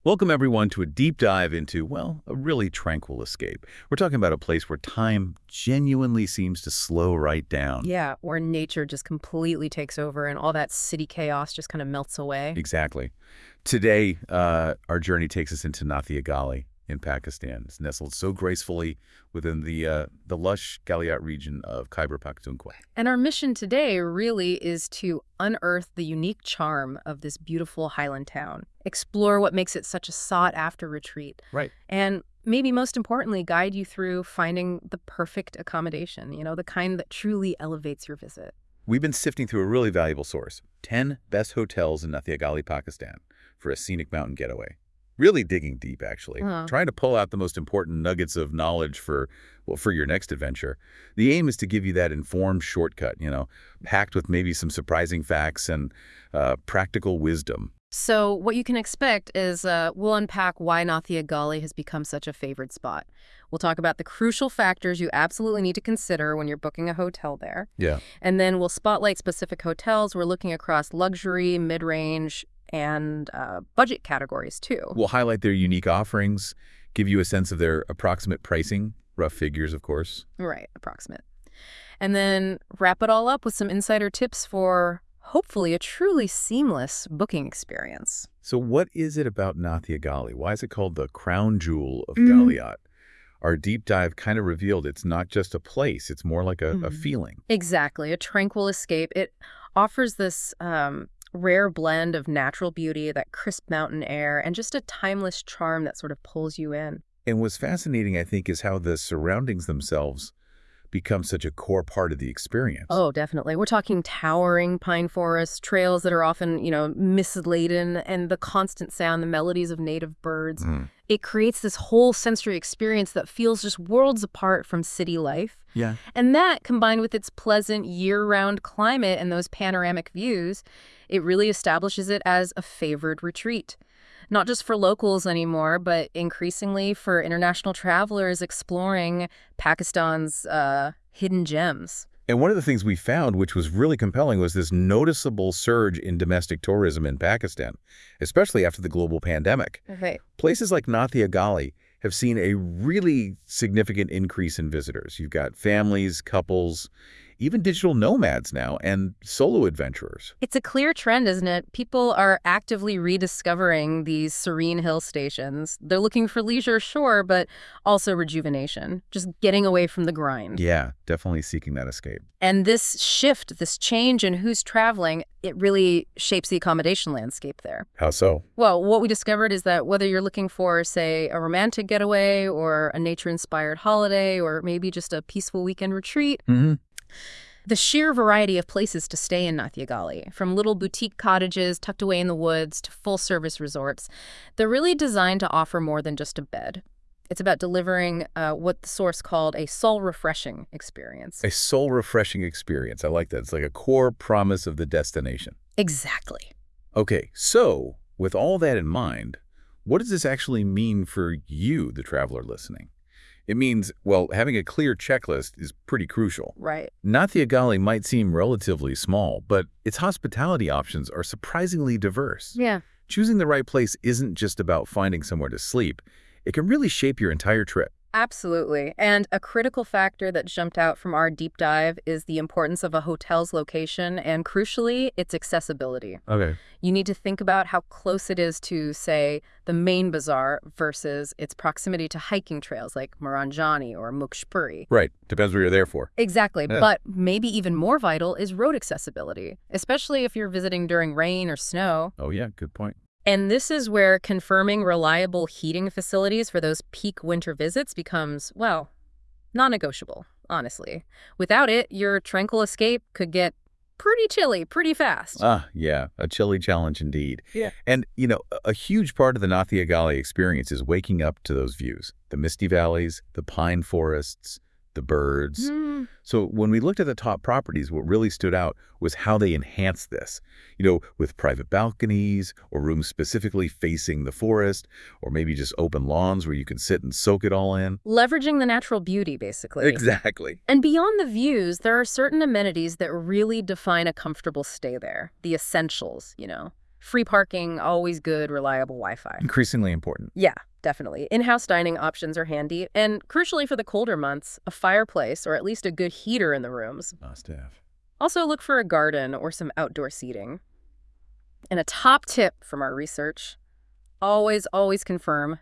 Welcome, everyone, to a deep dive into, well, a really tranquil escape. We're talking about a place where time genuinely seems to slow right down. Yeah, where nature just completely takes over and all that city chaos just kind of melts away. Exactly. Today, our journey takes us into Nathia Gali in Pakistan. It's nestled so gracefully within the lush Galiat region of Khyber Pakhtunkhwa. And our mission today really is to unearth the unique charm of this beautiful highland town, explore what makes it such a sought-after retreat, Right. and maybe most importantly, guide you through finding the perfect accommodation, the kind that truly elevates your visit. We've been sifting through a really valuable source, 10 best hotels in Nathia Gali, Pakistan, for a scenic mountain getaway. Really digging deep, actually. Huh. Trying to pull out the most important nuggets of knowledge for your next adventure. The aim is to give you that informed shortcut, packed with maybe some surprising facts and practical wisdom. So what you can expect is we'll unpack why Nathia Gali has become such a favorite spot. We'll talk about the crucial factors you absolutely need to consider when you're booking a hotel there. Yeah. And then we'll spotlight specific hotels. We're looking across luxury, mid-range, and budget categories, too. We'll highlight their unique offerings, give you a sense of their approximate pricing, rough figures, of course. Right, approximate. And then wrap it all up with some insider tips for hopefully a truly seamless booking experience. So what is it about Nathia Gali? Why is it called the crown jewel of Galiat? Our deep dive kind of revealed it's not just a place, it's more like a feeling. Exactly, a tranquil escape. It offers this rare blend of natural beauty, that crisp mountain air, and just a timeless charm that sort of pulls you in. And what's fascinating, I think, is how the surroundings themselves become such a core part of the experience. Oh, definitely. We're talking towering pine forests, trails that are often, mist-laden, and the constant sound, the melodies of native birds. It creates this whole sensory experience that feels just worlds apart from city life. Yeah. And that, combined with its pleasant year-round climate and those panoramic views, it really establishes it as a favored retreat. Not just for locals anymore, but increasingly for international travelers exploring Pakistan's hidden gems. And one of the things we found, which was really compelling, was this noticeable surge in domestic tourism in Pakistan, especially after the global pandemic. Right. Places like Nathia Gali have seen a really significant increase in visitors. You've got families, couples, even digital nomads now, and solo adventurers. It's a clear trend, isn't it? People are actively rediscovering these serene hill stations. They're looking for leisure, sure, but also rejuvenation, just getting away from the grind. Yeah, definitely seeking that escape. And this shift, this change in who's traveling, it really shapes the accommodation landscape there. How so? Well, what we discovered is that whether you're looking for, say, a romantic getaway or a nature-inspired holiday or maybe just a peaceful weekend retreat, the sheer variety of places to stay in Nathia Gali, from little boutique cottages tucked away in the woods to full-service resorts, they're really designed to offer more than just a bed. It's about delivering what the source called a soul-refreshing experience. A soul-refreshing experience. I like that. It's like a core promise of the destination. Exactly. Okay, so with all that in mind, what does this actually mean for you, the traveler listening? It means, well, having a clear checklist is pretty crucial. Right. Nathia Gali might seem relatively small, but its hospitality options are surprisingly diverse. Yeah. Choosing the right place isn't just about finding somewhere to sleep. It can really shape your entire trip. Absolutely. And a critical factor that jumped out from our deep dive is the importance of a hotel's location and, crucially, its accessibility. Okay. You need to think about how close it is to, say, the main bazaar versus its proximity to hiking trails like Maranjani or Mukshpuri. Right. Depends what you're there for. Exactly. Yeah. But maybe even more vital is road accessibility, especially if you're visiting during rain or snow. Oh, yeah. Good point. And this is where confirming reliable heating facilities for those peak winter visits becomes, well, non-negotiable, honestly. Without it, your tranquil escape could get pretty chilly pretty fast. Ah, yeah. A chilly challenge indeed. Yeah. And, a huge part of the Nathia Gali experience is waking up to those views. The misty valleys, the pine forests, the birds. So when we looked at the top properties, what really stood out was how they enhanced this, with private balconies or rooms specifically facing the forest, or maybe just open lawns where you can sit and soak it all in. Leveraging the natural beauty, basically. Exactly. And beyond the views, there are certain amenities that really define a comfortable stay there. The essentials, Free parking, always good, reliable Wi-Fi. Increasingly important. Yeah, definitely. In-house dining options are handy. And crucially for the colder months, a fireplace or at least a good heater in the rooms. Must have. Also look for a garden or some outdoor seating. And a top tip from our research, always confirm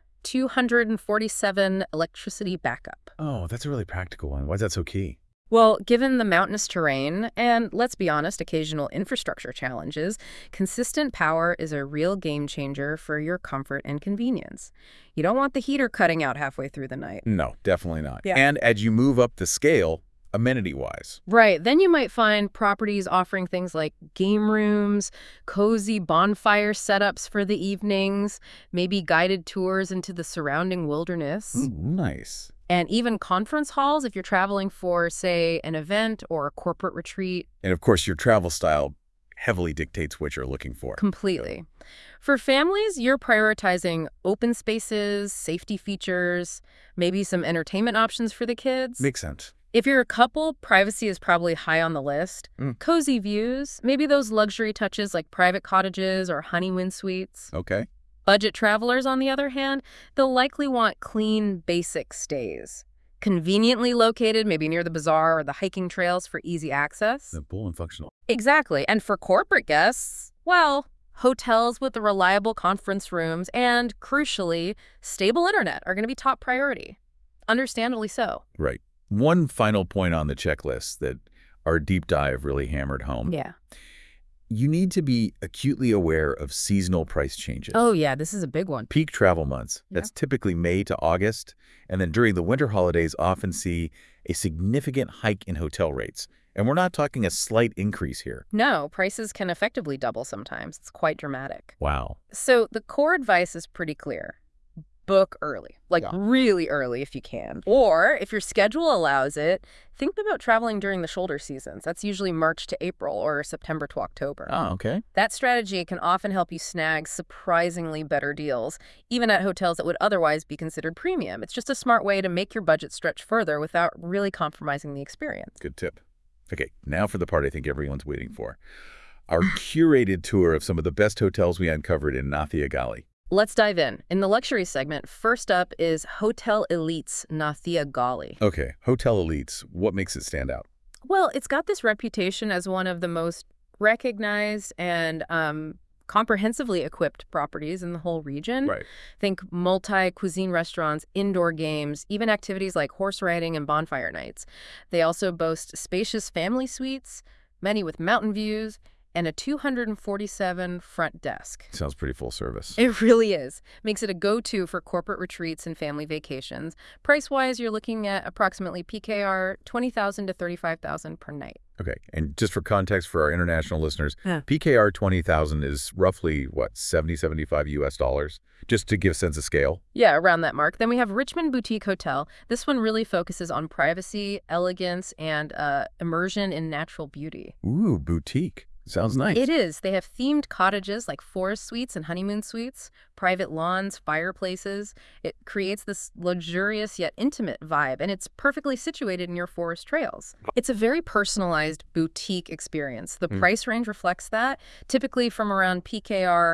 247 electricity backup. Oh, that's a really practical one. Why is that so key? Well, given the mountainous terrain and, let's be honest, occasional infrastructure challenges, consistent power is a real game changer for your comfort and convenience. You don't want the heater cutting out halfway through the night. No, definitely not. Yeah. And as you move up the scale, amenity-wise. Right. Then you might find properties offering things like game rooms, cozy bonfire setups for the evenings, maybe guided tours into the surrounding wilderness. Ooh, nice. And even conference halls if you're traveling for, say, an event or a corporate retreat. And of course, your travel style heavily dictates what you're looking for. Completely. For families, you're prioritizing open spaces, safety features, maybe some entertainment options for the kids. Makes sense. If you're a couple, privacy is probably high on the list. Cozy views, maybe those luxury touches like private cottages or honeymoon suites. Okay. Budget travelers, on the other hand, they'll likely want clean, basic stays. Conveniently located, maybe near the bazaar or the hiking trails for easy access. Simple and functional. Exactly. And for corporate guests, well, hotels with reliable conference rooms and, crucially, stable internet are going to be top priority. Understandably so. Right. One final point on the checklist that our deep dive really hammered home. Yeah. You need to be acutely aware of seasonal price changes. Oh, yeah, this is a big one. Peak travel months, that's typically May to August, and then during the winter holidays often see a significant hike in hotel rates. And we're not talking a slight increase here. No, prices can effectively double sometimes. It's quite dramatic. Wow. So the core advice is pretty clear. Book early, really early if you can. Or if your schedule allows it, think about traveling during the shoulder seasons. That's usually March to April or September to October. Oh, okay. That strategy can often help you snag surprisingly better deals, even at hotels that would otherwise be considered premium. It's just a smart way to make your budget stretch further without really compromising the experience. Good tip. Okay, now for the part I think everyone's waiting for. Our curated tour of some of the best hotels we uncovered in Nathia Gali. Let's dive in. In the luxury segment, first up is Hotel Elite's Nathia Gali. Okay, Hotel Elites. What makes it stand out? Well, it's got this reputation as one of the most recognized and comprehensively equipped properties in the whole region. Right. Think multi-cuisine restaurants, indoor games, even activities like horse riding and bonfire nights. They also boast spacious family suites, many with mountain views, and a 247 front desk. Sounds pretty full service. It really is. Makes it a go-to for corporate retreats and family vacations. Price-wise, you're looking at approximately PKR $20,000 to $35,000 per night. Okay, and just for context for our international listeners, PKR 20,000 is roughly, what, 75 US dollars? Just to give a sense of scale? Yeah, around that mark. Then we have Richmond Boutique Hotel. This one really focuses on privacy, elegance, and immersion in natural beauty. Ooh, boutique. Sounds nice. It is. They have themed cottages like forest suites and honeymoon suites, private lawns, fireplaces. It creates this luxurious yet intimate vibe, and it's perfectly situated near forest trails. It's a very personalized boutique experience. The price range reflects that, typically from around PKR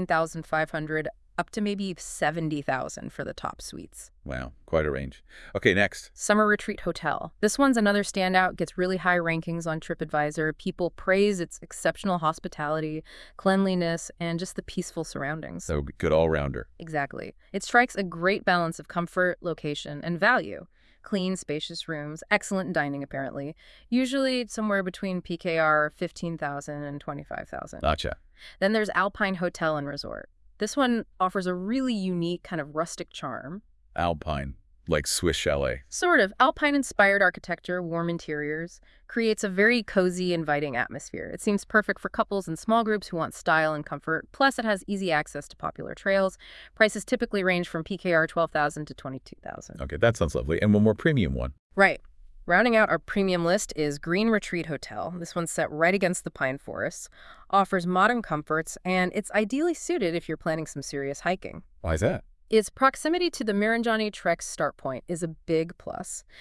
18,500 up to maybe 70,000 for the top suites. Wow, quite a range. Okay, next. Summer Retreat Hotel. This one's another standout, gets really high rankings on TripAdvisor. People praise its exceptional hospitality, cleanliness, and just the peaceful surroundings. So good all-rounder. Exactly. It strikes a great balance of comfort, location, and value. Clean, spacious rooms, excellent dining apparently. Usually somewhere between PKR 15,000 and 25,000. Gotcha. Then there's Alpine Hotel and Resort. This one offers a really unique kind of rustic charm. Alpine, like Swiss chalet. Sort of. Alpine-inspired architecture, warm interiors, creates a very cozy, inviting atmosphere. It seems perfect for couples and small groups who want style and comfort. Plus, it has easy access to popular trails. Prices typically range from PKR 12,000 to 22,000. Okay, that sounds lovely. And one more premium one. Right. Rounding out our premium list is Green Retreat Hotel. This one's set right against the pine forests, offers modern comforts, and it's ideally suited if you're planning some serious hiking. Why is that? Its proximity to the Miranjani Trek's start point is a big plus.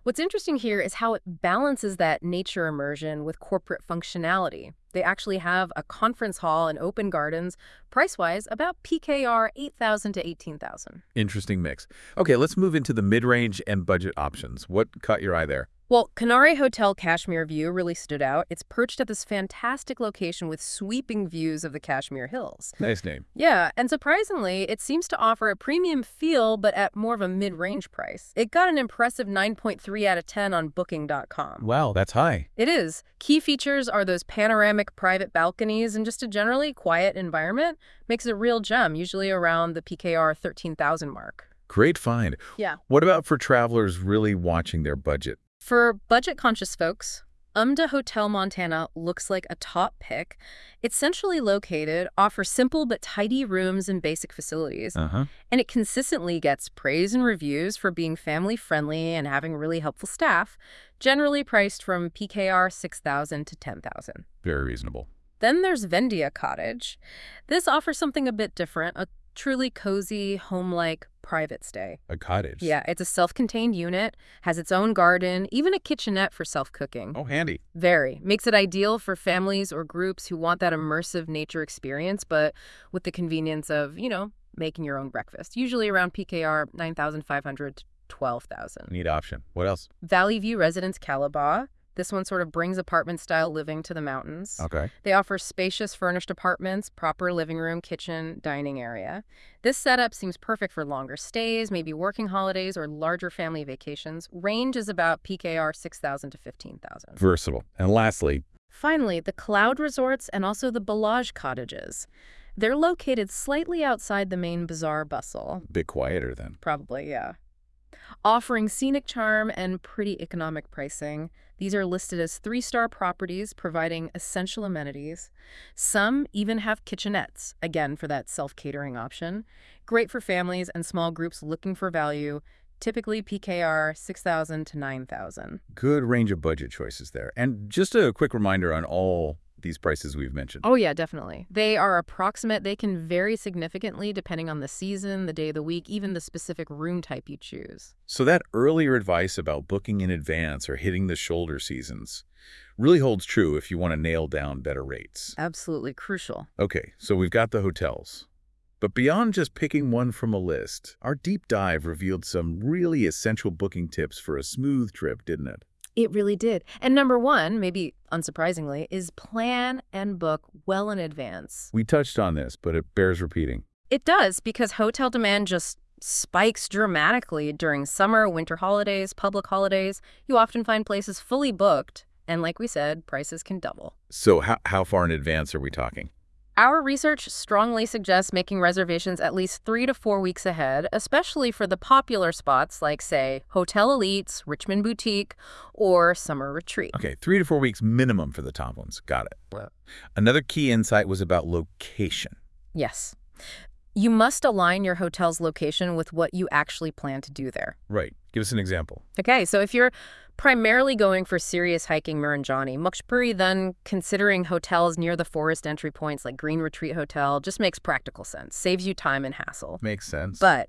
What's interesting here is how it balances that nature immersion with corporate functionality. They actually have a conference hall and open gardens, price-wise about PKR 8,000 to 18,000. Interesting mix. Okay, let's move into the mid-range and budget options. What caught your eye there? Well, Canary Hotel Kashmir View really stood out. It's perched at this fantastic location with sweeping views of the Kashmir Hills. Nice name. Yeah, and surprisingly, it seems to offer a premium feel, but at more of a mid-range price. It got an impressive 9.3 out of 10 on Booking.com. Wow, that's high. It is. Key features are those panoramic private balconies and just a generally quiet environment. Makes it a real gem, usually around the PKR 13,000 mark. Great find. Yeah. What about for travelers really watching their budget? For budget-conscious folks, Umda Hotel Montana looks like a top pick. It's centrally located, offers simple but tidy rooms and basic facilities, and it consistently gets praise and reviews for being family-friendly and having really helpful staff, generally priced from PKR 6,000 to 10,000. Very reasonable. Then there's Vendia Cottage. This offers something a bit different, a truly cozy, home-like private stay. A cottage? Yeah, it's a self-contained unit, has its own garden, even a kitchenette for self-cooking. Oh, handy. Very. Makes it ideal for families or groups who want that immersive nature experience, but with the convenience of, making your own breakfast. Usually around PKR 9,500 to 12,000. Neat option. What else? Valley View Residence Calabar. This one sort of brings apartment-style living to the mountains. Okay. They offer spacious furnished apartments, proper living room, kitchen, dining area. This setup seems perfect for longer stays, maybe working holidays or larger family vacations. Range is about PKR 6,000 to 15,000. Versatile. And lastly, finally, the Cloud Resorts and also the Balaj Cottages. They're located slightly outside the main bazaar bustle. a bit quieter then. Probably, yeah. Offering scenic charm and pretty economic pricing. These are listed as 3-star properties providing essential amenities. Some even have kitchenettes, again for that self-catering option. Great for families and small groups looking for value, typically PKR 6,000 to 9,000. Good range of budget choices there. And just a quick reminder on all these prices we've mentioned. Oh, yeah, definitely. They are approximate. They can vary significantly depending on the season, the day of the week, even the specific room type you choose. So that earlier advice about booking in advance or hitting the shoulder seasons really holds true if you want to nail down better rates. Absolutely crucial. Okay, so we've got the hotels. But beyond just picking one from a list, our deep dive revealed some really essential booking tips for a smooth trip, didn't it? It really did. And number one, maybe unsurprisingly, is plan and book well in advance. We touched on this, but it bears repeating. It does, because hotel demand just spikes dramatically during summer, winter holidays, public holidays. You often find places fully booked, and like we said, prices can double. So how far in advance are we talking? Our research strongly suggests making reservations at least 3 to 4 weeks ahead, especially for the popular spots like, say, Hotel Elites, Richmond Boutique, or Summer Retreat. Okay, 3 to 4 weeks minimum for the top ones. Got it. Another key insight was about location. Yes. You must align your hotel's location with what you actually plan to do there. Right. Give us an example. Okay, so if you're primarily going for serious hiking Muranjani, Mokshpuri, then considering hotels near the forest entry points like Green Retreat Hotel just makes practical sense, saves you time and hassle. Makes sense. But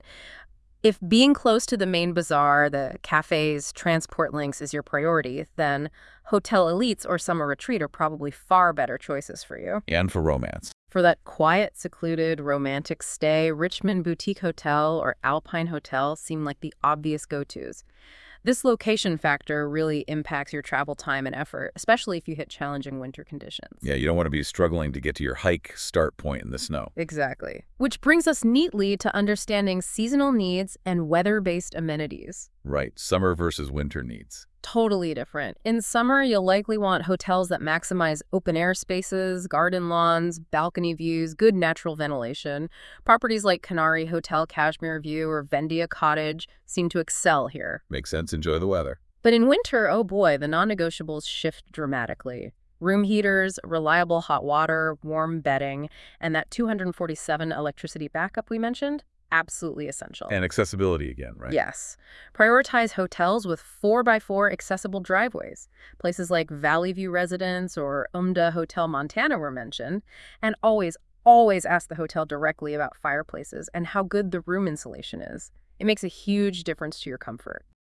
if being close to the main bazaar, the cafes, transport links is your priority, then Hotel Elites or Summer Retreat are probably far better choices for you. And for romance. For that quiet, secluded, romantic stay, Richmond Boutique Hotel or Alpine Hotel seem like the obvious go-tos. This location factor really impacts your travel time and effort, especially if you hit challenging winter conditions. Yeah, you don't want to be struggling to get to your hike start point in the snow. Exactly. Which brings us neatly to understanding seasonal needs and weather-based amenities. Right, summer versus winter needs. Totally different. In summer, you'll likely want hotels that maximize open-air spaces, garden lawns, balcony views, good natural ventilation. Properties like Canary Hotel Kashmir View or Vendia Cottage seem to excel here. Makes sense. Enjoy the weather. But in winter, oh boy, the non-negotiables shift dramatically. Room heaters, reliable hot water, warm bedding, and that 247 electricity backup we mentioned, absolutely essential. And accessibility again, right? Yes. Prioritize hotels with 4x4 accessible driveways. Places like Valley View Residence or Umda Hotel Montana were mentioned. And always ask the hotel directly about fireplaces and how good the room insulation is. It makes a huge difference to your comfort.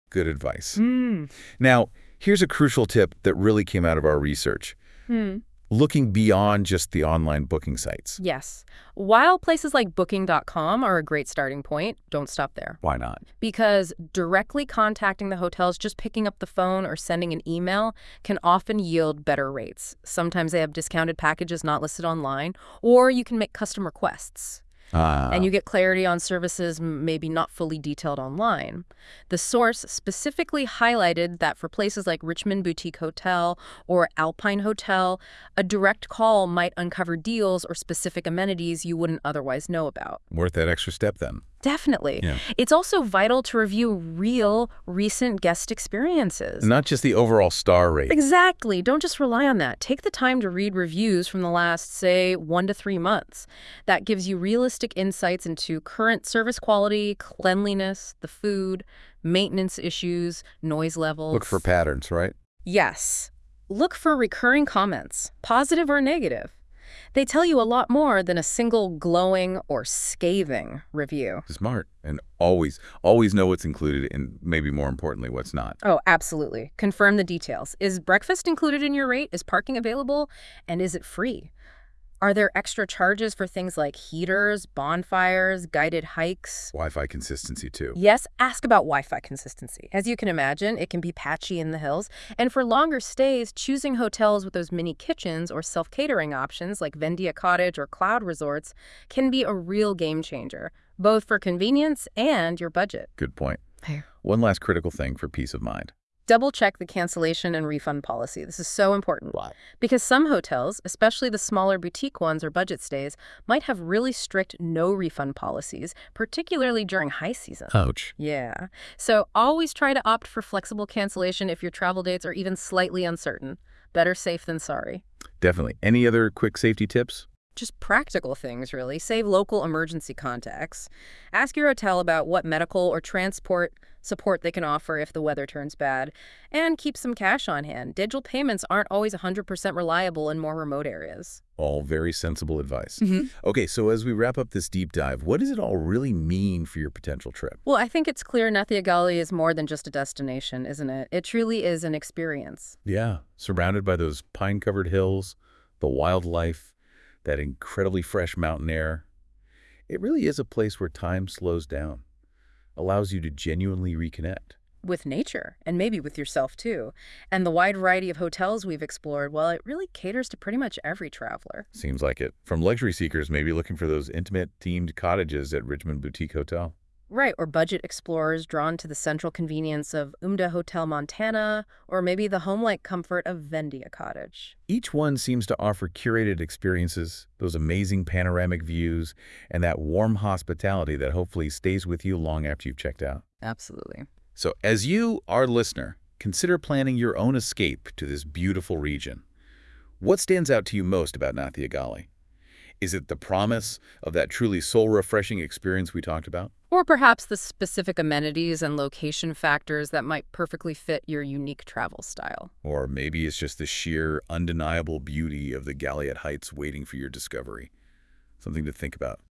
Good advice. Mm. Now, here's a crucial tip that really came out of our research. Looking beyond just the online booking sites. Yes. While places like Booking.com are a great starting point, don't stop there. Why not? Because directly contacting the hotels, just picking up the phone or sending an email can often yield better rates. Sometimes they have discounted packages not listed online, or you can make custom requests. And you get clarity on services maybe not fully detailed online. The source specifically highlighted that for places like Richmond Boutique Hotel or Alpine Hotel, a direct call might uncover deals or specific amenities you wouldn't otherwise know about. Worth that extra step then. Definitely. Yeah. It's also vital to review real, recent guest experiences. Not just the overall star rate. Exactly. Don't just rely on that. Take the time to read reviews from the last, say, 1 to 3 months. That gives you realistic insights into current service quality, cleanliness, the food, maintenance issues, noise levels. Look for patterns, right? Yes. Look for recurring comments, positive or negative. They tell you a lot more than a single glowing or scathing review. Smart. And always know what's included and maybe more importantly, what's not. Oh, absolutely. Confirm the details. Is breakfast included in your rate? Is parking available? And is it free? Are there extra charges for things like heaters, bonfires, guided hikes? Wi-Fi consistency too. Yes, ask about Wi-Fi consistency. As you can imagine, it can be patchy in the hills. And for longer stays, choosing hotels with those mini kitchens or self-catering options like Vendia Cottage or Cloud Resorts can be a real game changer, both for convenience and your budget. Good point. Hey. One last critical thing for peace of mind. Double-check the cancellation and refund policy. This is so important. Why? Because some hotels, especially the smaller boutique ones or budget stays, might have really strict no-refund policies, particularly during high season. Ouch. Yeah. So always try to opt for flexible cancellation if your travel dates are even slightly uncertain. Better safe than sorry. Definitely. Any other quick safety tips? Just practical things, really. Save local emergency contacts. Ask your hotel about what medical or transport support they can offer if the weather turns bad. And keep some cash on hand. Digital payments aren't always 100% reliable in more remote areas. All very sensible advice. Okay, so as we wrap up this deep dive, what does it all really mean for your potential trip? Well, I think it's clear Nathia Gali is more than just a destination, isn't it? It truly is an experience. Yeah, surrounded by those pine-covered hills, the wildlife, that incredibly fresh mountain air. It really is a place where time slows down, allows you to genuinely reconnect. With nature, and maybe with yourself too. And the wide variety of hotels we've explored, well, it really caters to pretty much every traveler. Seems like it. From luxury seekers maybe looking for those intimate-themed cottages at Richmond Boutique Hotel. Right, or budget explorers drawn to the central convenience of Umda Hotel Montana, or maybe the home-like comfort of Vendia Cottage. Each one seems to offer curated experiences, those amazing panoramic views, and that warm hospitality that hopefully stays with you long after you've checked out. Absolutely. So as you, our listener, consider planning your own escape to this beautiful region, what stands out to you most about Nathia Gali? Is it the promise of that truly soul-refreshing experience we talked about? Or perhaps the specific amenities and location factors that might perfectly fit your unique travel style. Or maybe it's just the sheer, undeniable beauty of the Galiad Heights waiting for your discovery. Something to think about.